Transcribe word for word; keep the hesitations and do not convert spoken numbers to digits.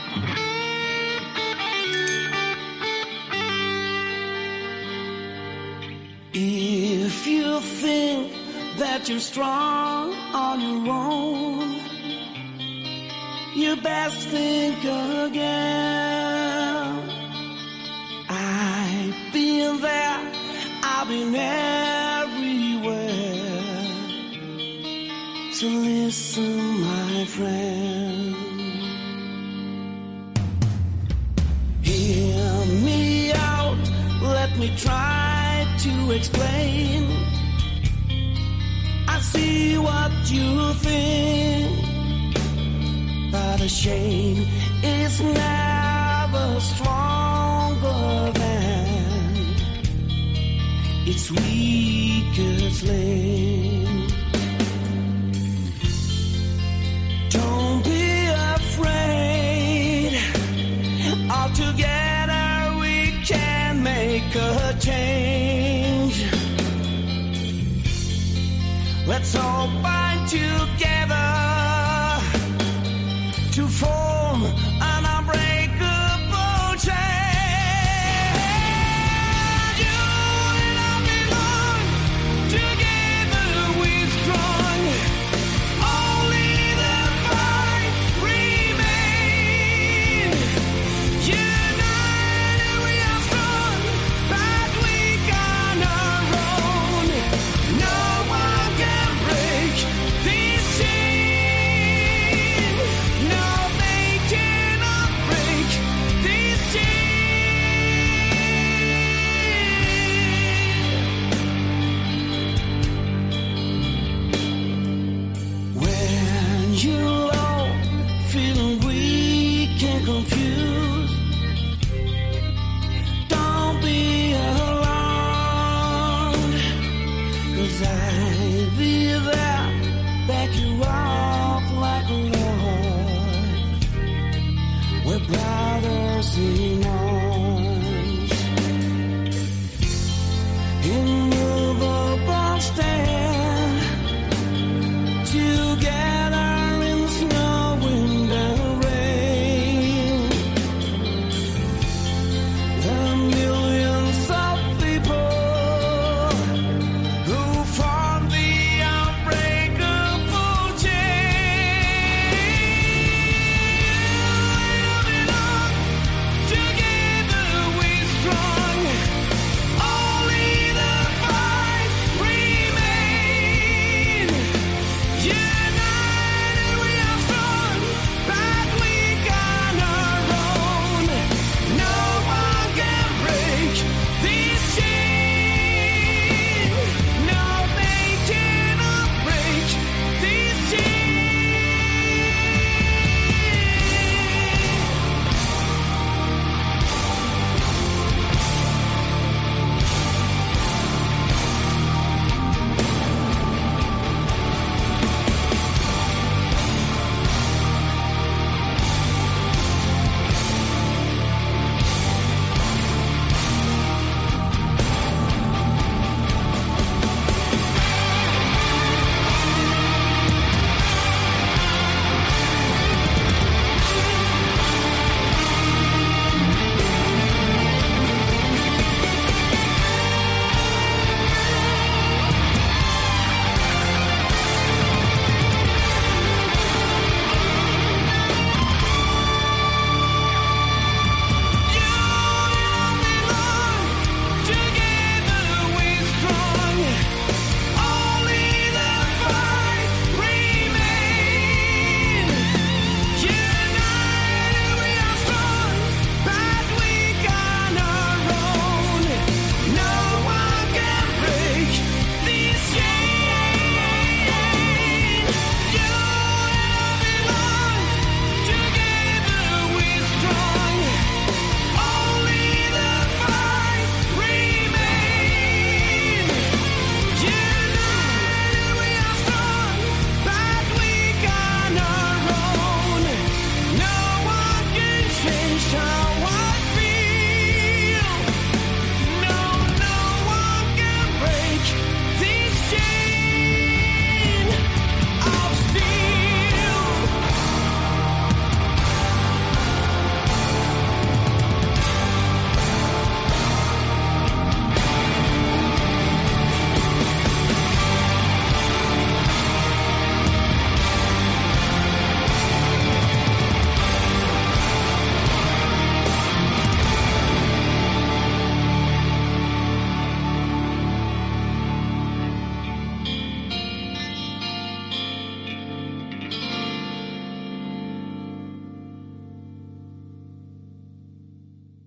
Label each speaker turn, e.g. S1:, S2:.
S1: If you think that you're strong on your own, you best think again. I've been there, I've been everywhere. So listen, my friend. Hear me out, let me try to explain. I see what you think, but a shame is never stronger than its weakest link. Don't be afraid, altogether we can make a change. Let's all bind together to form an unbreakable chain. You and I belong, together we're strong. Only the fight remain. United we are strong, but weak on our own. No one can break this chain. No, they cannot break this chain. When you